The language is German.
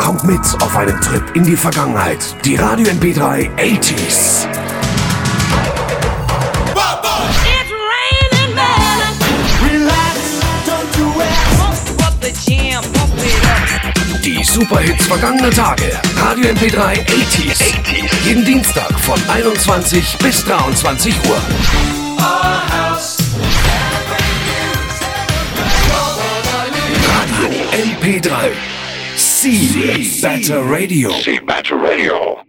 Kommt mit auf einen Trip in die Vergangenheit. Die Radio MP3 80s. Die Superhits vergangener Tage. Radio MP3 80s. Jeden Dienstag von 21 bis 23 Uhr. Radio MP3. See Better Radio.